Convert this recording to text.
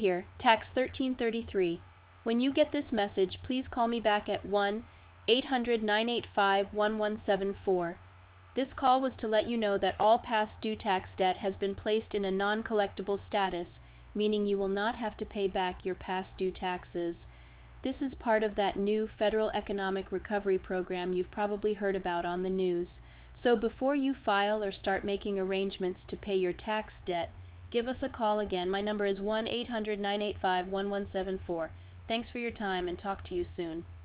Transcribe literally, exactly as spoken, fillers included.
Here, tax thirteen thirty-three. When you get this message, please call me back at one eight hundred nine eight five one one seven four. This call was to let you know that all past due tax debt has been placed in a non-collectible status, meaning you will not have to pay back your past due taxes. This is part of that new Federal Economic Recovery Program you've probably heard about on the news. So before you file or start making arrangements to pay your tax debt, give us a call again. My number is one eight hundred nine eight five one one seven four. Thanks for your time and talk to you soon.